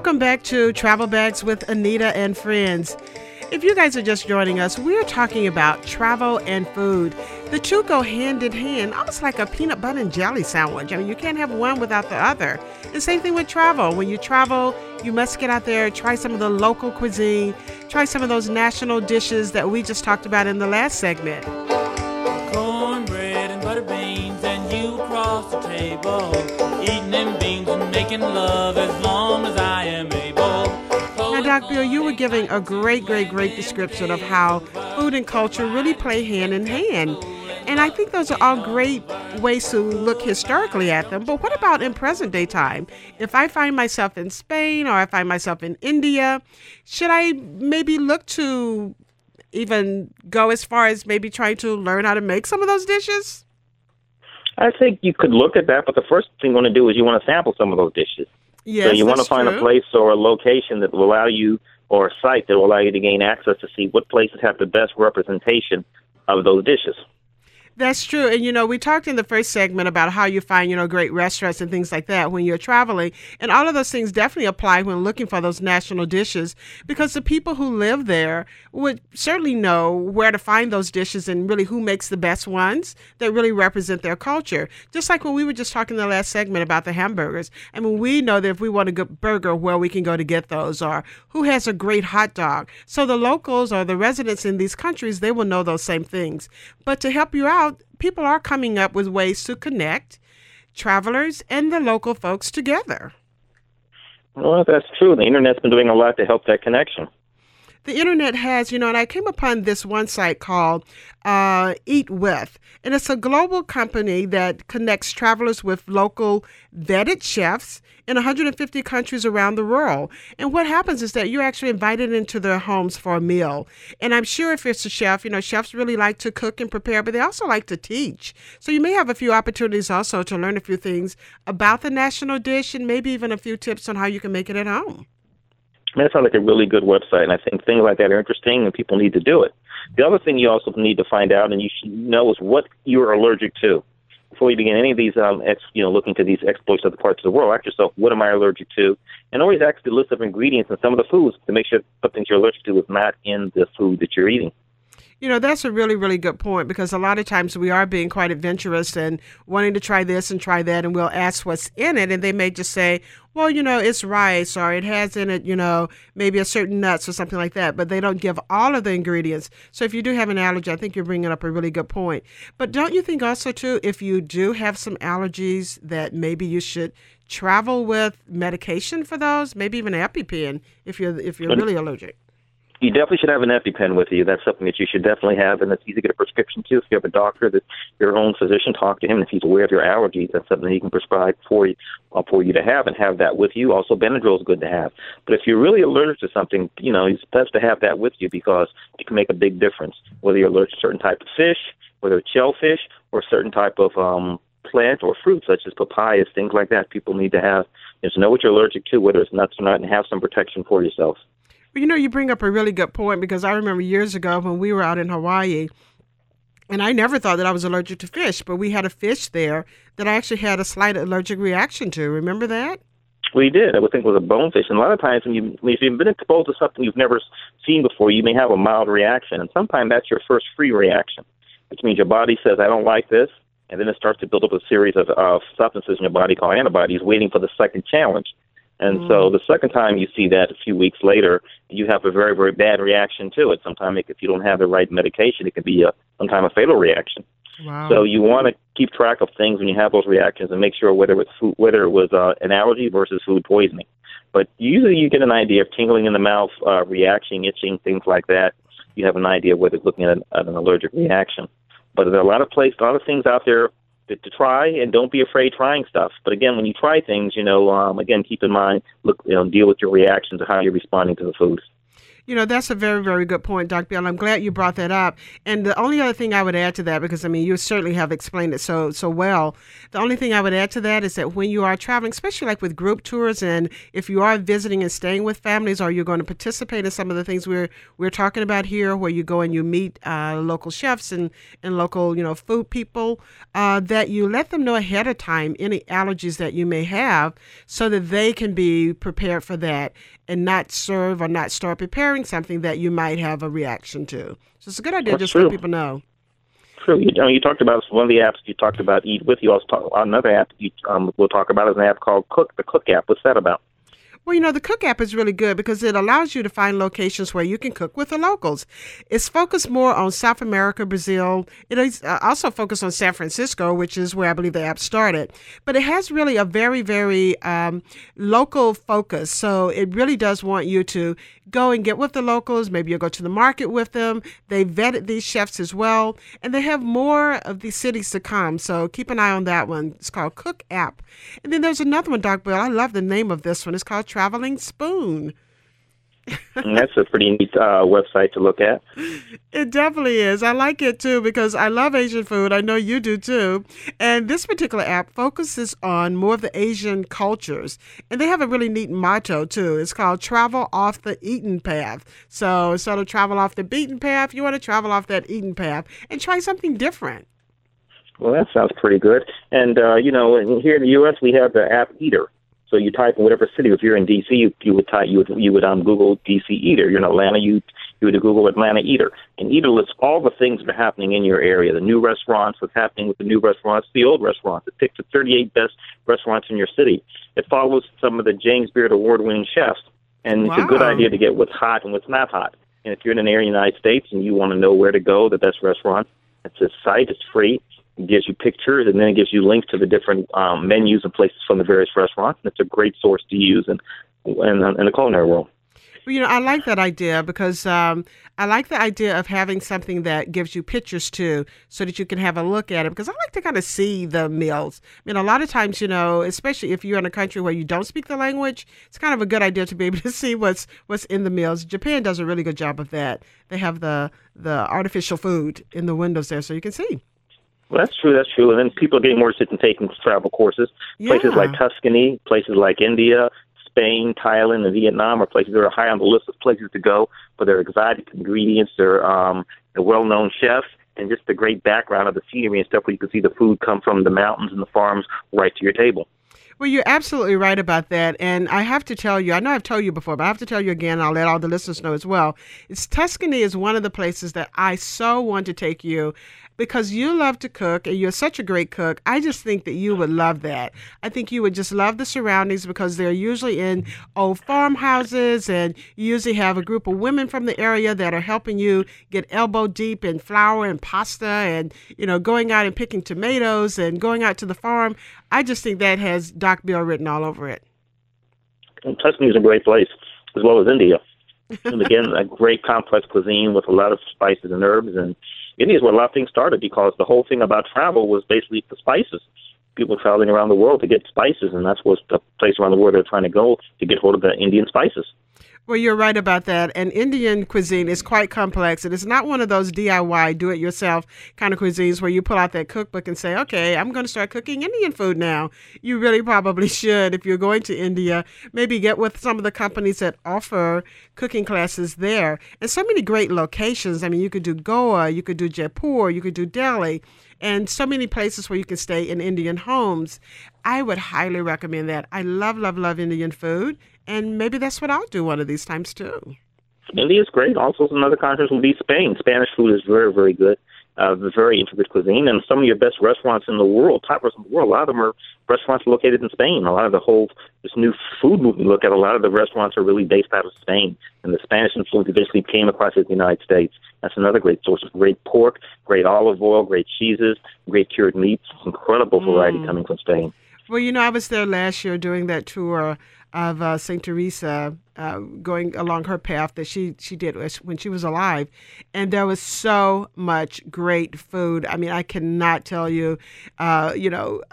Welcome back to Travel Bags with Anita and Friends. If you guys are just joining us, we're talking about travel and food. The two go hand in hand, almost like a peanut butter and jelly sandwich. I mean, you can't have one without the other. The same thing with travel. When you travel, you must get out there, try some of the local cuisine, try some of those national dishes that we just talked about in the last segment. Cornbread and butter beans, and you across the table, eating them beans and making love as long as I am able. Now, Doc Bill, you were giving a great description of how food and culture really play hand in hand. And I think those are all great ways to look historically at them. But what about in present day time? If I find myself in Spain or I find myself in India, should I maybe look to even go as far as maybe trying to learn how to make some of those dishes? I think you could look at that, but the first thing you want to do is you want to sample some of those dishes. Yes, so you want to that's find true. a place or a location that will allow you, or a site that will allow you to gain access to see what places have the best representation of those dishes. That's true. And, we talked in the first segment about how you find, great restaurants and things like that when you're traveling. And all of those things definitely apply when looking for those national dishes, because the people who live there would certainly know where to find those dishes and really who makes the best ones that really represent their culture. Just like when we were just talking in the last segment about the hamburgers. I mean, we know that if we want a good burger, where we can go to get those, or who has a great hot dog. So the locals or the residents in these countries, they will know those same things. But to help you out, people are coming up with ways to connect travelers and the local folks together. Well, that's true. The Internet's been doing a lot to help that connection. The internet has, and I came upon this one site called Eat With, and it's a global company that connects travelers with local vetted chefs in 150 countries around the world. And what happens is that you're actually invited into their homes for a meal. And I'm sure if it's a chef, chefs really like to cook and prepare, but they also like to teach. So you may have a few opportunities also to learn a few things about the national dish and maybe even a few tips on how you can make it at home. That sounds like a really good website, and I think things like that are interesting, and people need to do it. The other thing you also need to find out, and you should know, is what you're allergic to. Before you begin any of these, looking to these exploits of the parts of the world, ask yourself, what am I allergic to? And always ask the list of ingredients in some of the foods to make sure something you're allergic to is not in the food that you're eating. That's a really good point, because a lot of times we are being quite adventurous and wanting to try this and try that, and we'll ask what's in it, and they may just say, well, it's rice, or it has in it, maybe a certain nuts or something like that, but they don't give all of the ingredients. So if you do have an allergy, I think you're bringing up a really good point. But don't you think also, too, if you do have some allergies, that maybe you should travel with medication for those, maybe even an EpiPen if you're really allergic? You definitely should have an EpiPen with you. That's something that you should definitely have, and it's easy to get a prescription to. If you have a doctor, that your own physician, talk to him. If he's aware of your allergies, that's something he can prescribe for you to have, and have that with you. Also, Benadryl is good to have. But if you're really allergic to something, it's best to have that with you, because it can make a big difference. Whether you're allergic to a certain type of fish, whether it's shellfish, or a certain type of plant or fruit, such as papayas, things like that, people need to have, is know what you're allergic to, whether it's nuts or not, and have some protection for yourself. You bring up a really good point, because I remember years ago when we were out in Hawaii, and I never thought that I was allergic to fish, but we had a fish there that I actually had a slight allergic reaction to. Remember that? We did. I would think it was a bonefish. And a lot of times if you've been exposed to something you've never seen before, you may have a mild reaction. And sometimes that's your first free reaction, which means your body says, I don't like this. And then it starts to build up a series of substances in your body called antibodies, waiting for the second challenge. And so the second time you see that a few weeks later, you have a very, very bad reaction to it. Sometimes if you don't have the right medication, it can be sometimes a fatal reaction. Wow. So you want to keep track of things when you have those reactions and make sure whether it was an allergy versus food poisoning. But usually you get an idea of tingling in the mouth, reaction, itching, things like that. You have an idea whether it's looking at an allergic reaction. But there are a lot of things out there to try, and don't be afraid trying stuff. But again, when you try things, again, keep in mind, deal with your reactions and how you're responding to the food. You know, that's a very, very good point, Dr. Bill. I'm glad you brought that up. And the only other thing I would add to that, because I mean, you certainly have explained it so well. The only thing I would add to that is that when you are traveling, especially like with group tours, and if you are visiting and staying with families, or you're going to participate in some of the things we're talking about here, where you go and you meet local chefs and local food people, that you let them know ahead of time any allergies that you may have, so that they can be prepared for that and not serve or not start preparing something that you might have a reaction to. So it's a good idea just to let people know. True. You talked about one of the apps you talked about, Eat With. You also talked about another app we'll talk about is an app called Cook, the Cook app. What's that about? Well, the Cook app is really good because it allows you to find locations where you can cook with the locals. It's focused more on South America, Brazil. It is also focused on San Francisco, which is where I believe the app started. But it has really a very, very local focus. So it really does want you to go and get with the locals. Maybe you'll go to the market with them. They vetted these chefs as well. And they have more of these cities to come. So keep an eye on that one. It's called Cook app. And then there's another one, Doc Bill. I love the name of this one. It's called Traveling Spoon. And that's a pretty neat website to look at. It definitely is. I like it too because I love Asian food. I know you do too. And this particular app focuses on more of the Asian cultures. And they have a really neat motto too. It's called Travel Off the Eaten Path. So instead of travel off the beaten path, you want to travel off that eaten path and try something different. Well, that sounds pretty good. And, here in the U.S., we have the app Eater. So you type in whatever city. If you're in D.C., you would Google D.C. Eater. You're in Atlanta, you would Google Atlanta Eater. And Eater lists all the things that are happening in your area, the new restaurants, what's happening with the new restaurants, the old restaurants. It picks the 38 best restaurants in your city. It follows some of the James Beard award-winning chefs. And It's a good idea to get what's hot and what's not hot. And if you're in an area in the United States and you want to know where to go, the best restaurants, it's a site. It's free. It gives you pictures, and then it gives you links to the different menus and places from the various restaurants. And it's a great source to use in the culinary world. Well, I like that idea because I like the idea of having something that gives you pictures too, so that you can have a look at it. Because I like to kind of see the meals. I mean, a lot of times, especially if you're in a country where you don't speak the language, it's kind of a good idea to be able to see what's in the meals. Japan does a really good job of that. They have the artificial food in the windows there, so you can see. Well, that's true. And then people are getting more interested in taking travel courses. Yeah. Places like Tuscany, places like India, Spain, Thailand, and Vietnam are places that are high on the list of places to go for their exotic ingredients, their well-known chefs, and just the great background of the scenery and stuff where you can see the food come from the mountains and the farms right to your table. Well, you're absolutely right about that. And I have to tell you, I know I've told you before, but I have to tell you again, I'll let all the listeners know as well. Tuscany is one of the places that I so want to take you because you love to cook and you're such a great cook. I just think that you would love that. I think you would just love the surroundings because they're usually in old farmhouses, and you usually have a group of women from the area that are helping you get elbow deep in flour and pasta and, going out and picking tomatoes and going out to the farm. I just think that has Doc Bill written all over it. And Tuscany is a great place, as well as India. And again, a great complex cuisine with a lot of spices and herbs. And India is where a lot of things started because the whole thing about travel was basically the spices. People traveling around the world to get spices, and that's what's the place around the world they're trying to go to get hold of the Indian spices. Well, you're right about that. And Indian cuisine is quite complex. It is not one of those DIY, do-it-yourself kind of cuisines where you pull out that cookbook and say, okay, I'm going to start cooking Indian food now. You really probably should, if you're going to India, maybe get with some of the companies that offer cooking classes there. And so many great locations. I mean, you could do Goa, you could do Jaipur, you could do Delhi, and so many places where you can stay in Indian homes. I would highly recommend that. I love, love, love Indian food. And maybe that's what I'll do one of these times, too. India is great. Also, another country would be Spain. Spanish food is very, very good. Very intricate cuisine. And some of your best restaurants in the world, top restaurants in the world, a lot of them are restaurants located in Spain. A lot of this new food movement, look at a lot of the restaurants are really based out of Spain. And the Spanish influence eventually came across the United States. That's another great source of great pork, great olive oil, great cheeses, great cured meats. Incredible variety coming from Spain. Well, I was there last year doing that tour of St. Teresa, going along her path that she did when she was alive. And there was so much great food. I mean, I cannot tell you,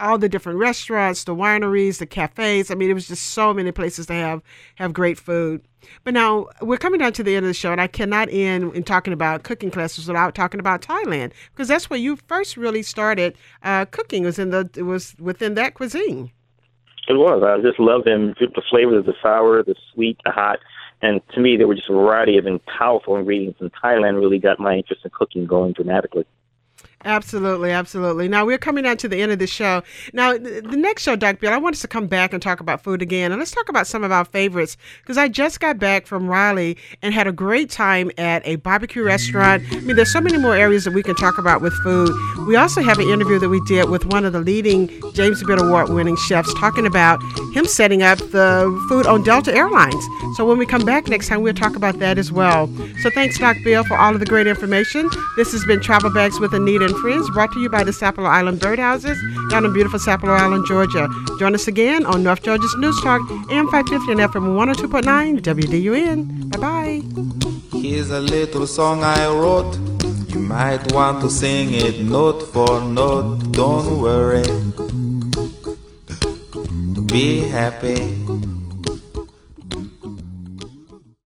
all the different restaurants, the wineries, the cafes. I mean, it was just so many places to have great food. But now we're coming down to the end of the show, and I cannot end in talking about cooking classes without talking about Thailand, because that's where you first really started cooking. It was within that cuisine. It was. I just loved them. The flavors, the sour, the sweet, the hot. And to me, there were just a variety of powerful ingredients. And Thailand really got my interest in cooking going dramatically. Absolutely, absolutely. Now, we're coming down to the end of the show. Now, the next show, Dr. Bill, I want us to come back and talk about food again. And let's talk about some of our favorites, because I just got back from Raleigh and had a great time at a barbecue restaurant. I mean, there's so many more areas that we can talk about with food. We also have an interview that we did with one of the leading James Beard Award-winning chefs talking about him setting up the food on Delta Airlines. So when we come back next time, we'll talk about that as well. So thanks, Dr. Bill, for all of the great information. This has been Travel Bags with Anita and Friends, brought to you by the Sapelo Island Birdhouses down in beautiful Sapelo Island, Georgia. Join us again on North Georgia's News Talk, AM 550 and FM 102.9 WDUN. Bye-bye. Here's a little song I wrote. You might want to sing it note for note. Don't worry. Be happy.